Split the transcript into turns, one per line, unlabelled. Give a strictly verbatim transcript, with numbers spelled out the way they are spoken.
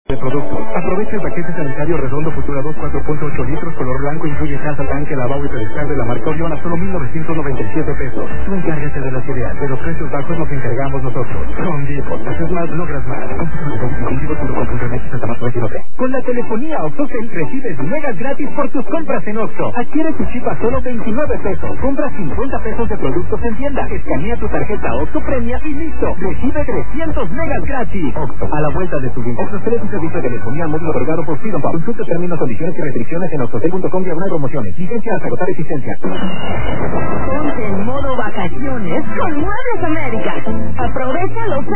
de productos. Aprovecha el paquete sanitario redondo Futura dos cuatro punto ocho litros color blanco, incluye casa, tanque, lavabo y pedestal de la marca Orión a solo mil novecientos noventa y siete pesos. Tú encárgate de las ideas, de los precios bajos nos encargamos nosotros. Home Depot, haces más, logras más. Con la telefonía OxxoCell recibes megas gratis por tus compras en Oxxo. Adquiere tu chip a solo veintinueve pesos. Compra cincuenta pesos de productos en tienda. Escanea tu tarjeta Oxxo Premia y listo. Recibe trescientos megas gratis. Oxxo, a la vuelta de tu vida. Oxxo es un servicio de telefonía móvil otorgado por Freedom Pub. Consulta términos, condiciones y restricciones en oxxocell punto com diagonal promociones. Licencia hasta agotar existencia.
Ponte en modo vacaciones con Muebles América. Aprovecha los